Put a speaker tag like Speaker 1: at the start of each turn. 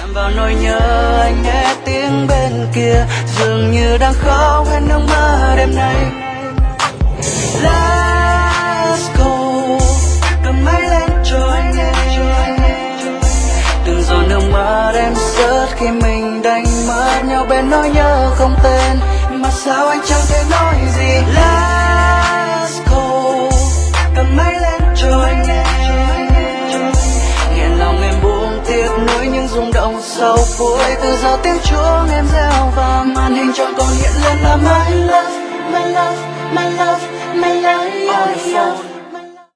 Speaker 1: chạm vào nỗi nhớ anh nghe tiếng bên kia dường như đang khóc hết nước mắt đêm nay. Let's go, cầm máy lên cho anh nghe. Từng giọt nước mắt em rớt khi mình đánh mất nhau bên nỗi nhớ không tên mà sao anh chẳng thể nói gì. Let's go, cầm máy lên cho anh nghe. Nghe lòng em buông tiếc nuối những rung động sau cuối từ giờ tiếng chuông em reo vang màn hình tròn còn hiện lên là my love, my love, my love, my love, my love.